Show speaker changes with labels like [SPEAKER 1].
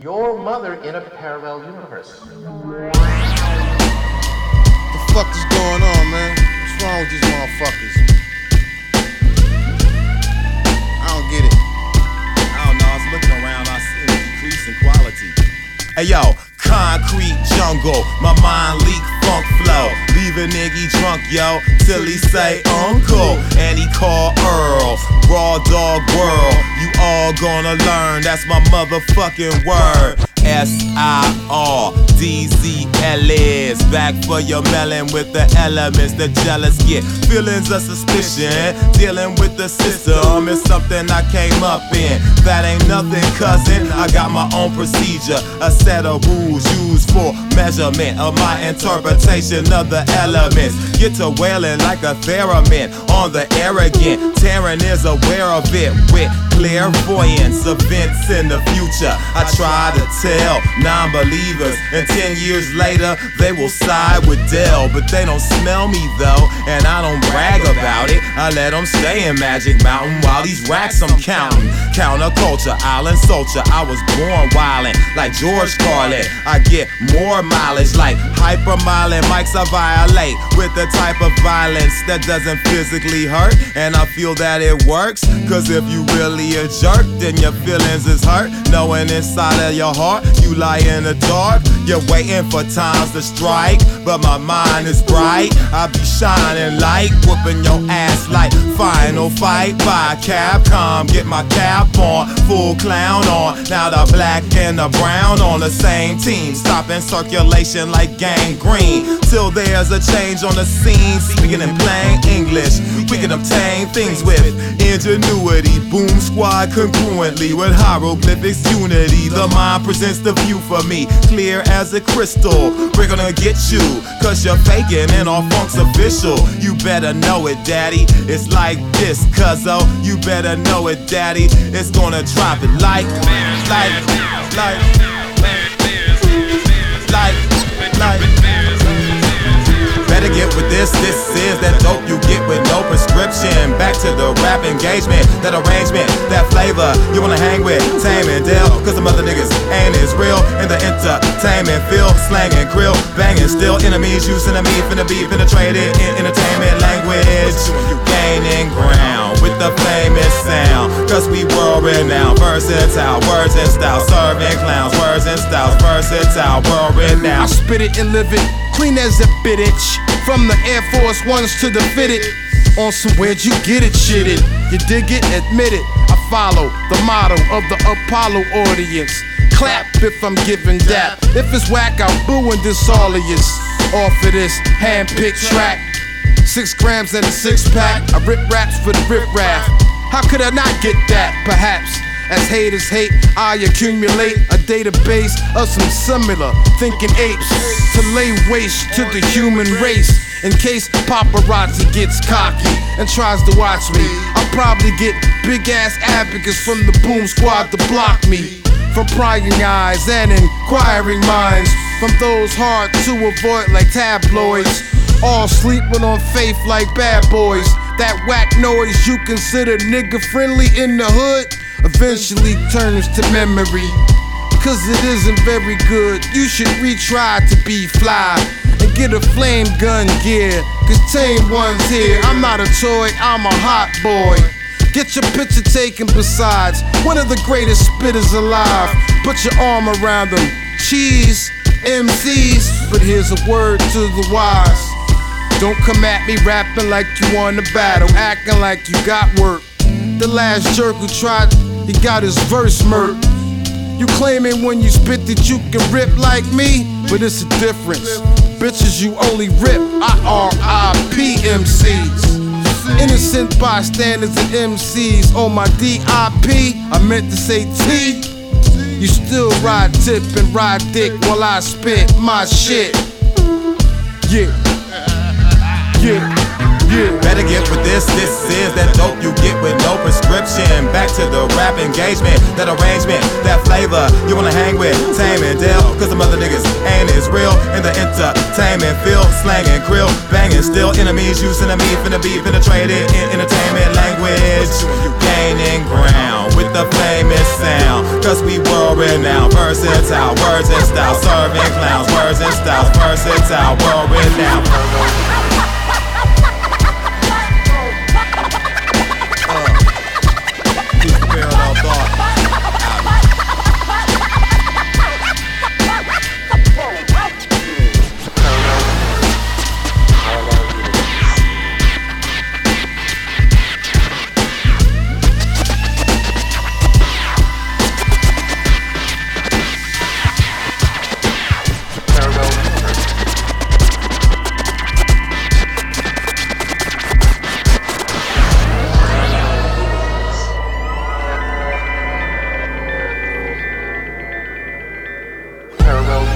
[SPEAKER 1] Your mother in a parallel universe.
[SPEAKER 2] What the fuck is going on, man? What's wrong with these motherfuckers? I don't get it.
[SPEAKER 3] I don't know, I was looking around, I see a decrease in quality. Hey yo, concrete jungle, my mind leak funk flow. Leave a nigga drunk, yo, till he say uncle. And he call Earl, raw dog world. You all gonna learn, that's my motherfucking word. SIRDZLS, back for your melon with the elements the jealous get. Feelings of suspicion, dealing with the system is something I came up in. That ain't nothing, cousin, I got my own procedure. A set of rules used for measurement of my interpretation of the elements. Get to wailing like a theremin on the arrogant. Terran is aware of it with clairvoyance, events in the future. I try to tell non-believers, and 10 years later they will side with Dell. But they don't smell me though, and I don't brag about it. I let them stay in Magic Mountain while these racks I'm counting. Counterculture, island soldier, I was born wildin' like George Carlin. I get more mileage like hypermiling mics I violate with the type of violence that doesn't physically hurt. And I feel that it works, cause if you really a jerk, then your feelings is hurt. Knowing inside of your heart you lie in the dark. You're waiting for times to strike, but my mind is bright. I be shining light, whooping your ass like Final Fight by Capcom. Get my cap on, full clown on. Now the black and the brown on the same team, stopping circulation like gangrene till there's a change on the scene. Speaking in plain English, we can obtain things with ingenuity. Boom squad congruently with hieroglyphics unity. The mind presents the view for me, clear as a crystal. We're gonna get you, cause you're faking and all funk's official. You better know it, daddy. It's like this, cuzzo. You better know it, daddy. It's gonna drop it like better get with this is that dope you get with no prescription. Back to the rap engagement, that arrangement, that flavor you wanna hang with, Tame and Dell. Cause the mother niggas ain't as real in the entertainment field. Slang and grill, banging still. Enemies using me finna be penetrated in entertainment language. Gaining ground with the famous sound, cause we world renowned, versatile, words and style, serving clowns, words and styles, versatile, world renowned.
[SPEAKER 2] I spit it and live it, clean as a bitch. From the Air Force Ones to the fitted, on some where'd you get it shitted. You dig it, admit it. I follow the motto of the Apollo audience. Clap if I'm giving dap. If it's whack, I'm booing this all of yous. Off of this hand-picked track, 6 grams and a 6-pack. I rip raps for the rip rap. How could I not get that? Perhaps as haters hate, I accumulate a database of some similar thinking apes to lay waste to the human race. In case paparazzi gets cocky and tries to watch me, I'll probably get big ass advocates from the boom squad to block me from prying eyes and inquiring minds, from those hard to avoid like tabloids, all sleeping on faith like bad boys. That whack noise you consider nigga friendly in the hood eventually turns to memory, cause it isn't very good. You should retry to be fly and get a flame gun gear, cause tame one's here. I'm not a toy, I'm a hot boy. Get your picture taken besides one of the greatest spitters alive. Put your arm around them, cheese, MCs. But here's a word to the wise: don't come at me rapping like you won the battle, acting like you got work. The last jerk who tried, he got his verse murked. You claiming when you spit that you can rip like me, but it's a difference. Bitches, you only rip I-R-I-P MCs. Innocent bystanders and MCs on my D.I.P. I meant to say T. You still ride tip and ride dick while I spit my shit. Yeah.
[SPEAKER 3] Better get with this is that dope you get with no prescription. Back to the rap engagement, that arrangement, that flavor you wanna hang with, Tame and Dell. Cause the mother niggas ain't as real in the entertainment field. Slang and grill, banging still. Enemies using me finna be penetrated in entertainment language. Gaining ground with the famous sound. Cause we world renowned, versatile, words and style, serving clowns, words and styles, versatile, world renowned. Keep the parallel thought.
[SPEAKER 1] Parallel